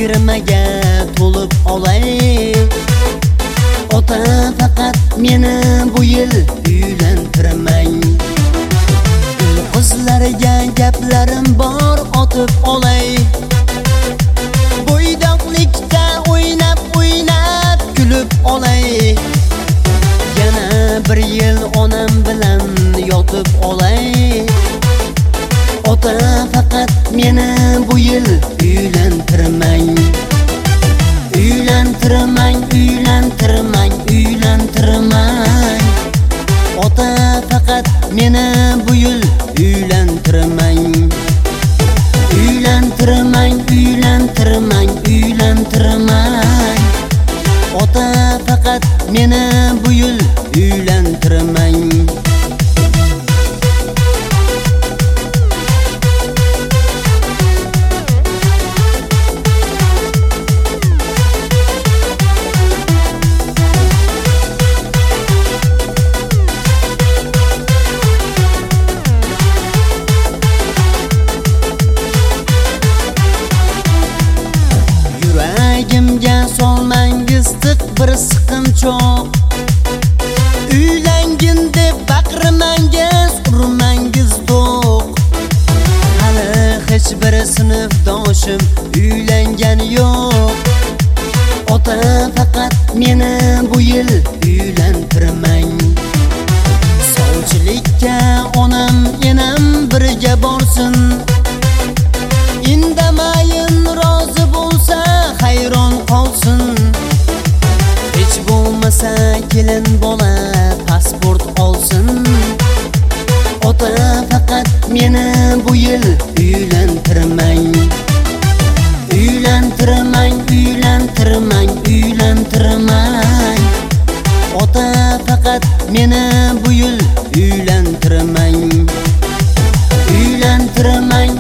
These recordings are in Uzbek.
ayirmaga to'lib olay. Ota faqat meni bu yil uylantirmang. Qizlarga gaplarim bor, otib olay. Bo'ydoqlikda o'ynab kulib olay. Yana bir yil onam bilan yotib olay. Ota faqat meni bu yil uylantirmang. Uylantirmang. Ota faqat meni bu yil uylantirmang. Uylantirmang. Ota faqat meni bu yil uylantirmang. Yuragimga solmangiz tiq bir siqinchoq. Uylangin deb baqirmangiz, urmangiz do'q. Hali hech bir sinfdoshim uylangani yo'q. Ota faqat meni bu yil uylantirmang. Sovchilikka onam enam birga borsin. Indamayin rozi bo'lsa hayron qolsin. Hech bo'lmasa kelin bola pasport olsin. Ota faqat meni bu yil uylantirmang. Uylantirmang. Ota faqat meni bu yil uylantirmang. Uylantirmang.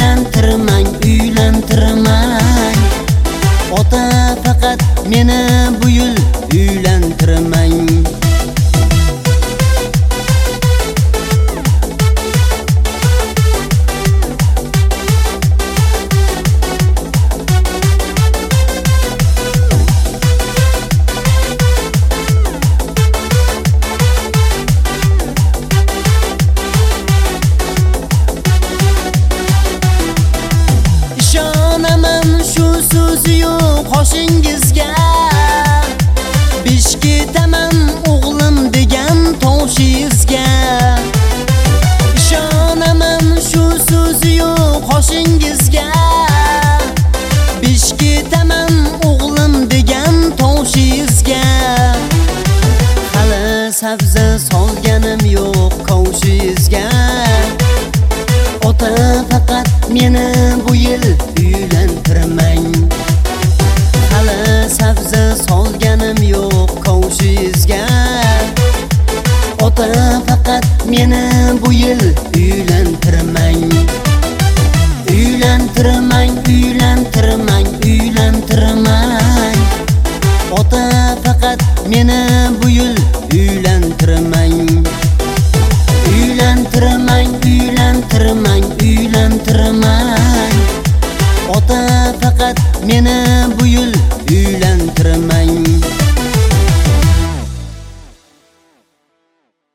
Ota faqat meni bu yil uylantirmang. Qoshingizga bish ketaman o'g'lim degan toshingizga. Ishonaman shu so'zi yo'q qoshingizga. Bish ketaman o'g'lim degan toshingizga. Hali sabza solganim yo'q qoshingizga. Ota faqat meni bu yil uylantirmang. Sabza solganim yo'q qo'shingizga. Ota faqat meni bu yil uylantirmang. Uylantirmang. Ota faqat meni bu yil uylantirmang. Uylantirmang. Ota faqat meni bu yil uylantirmang.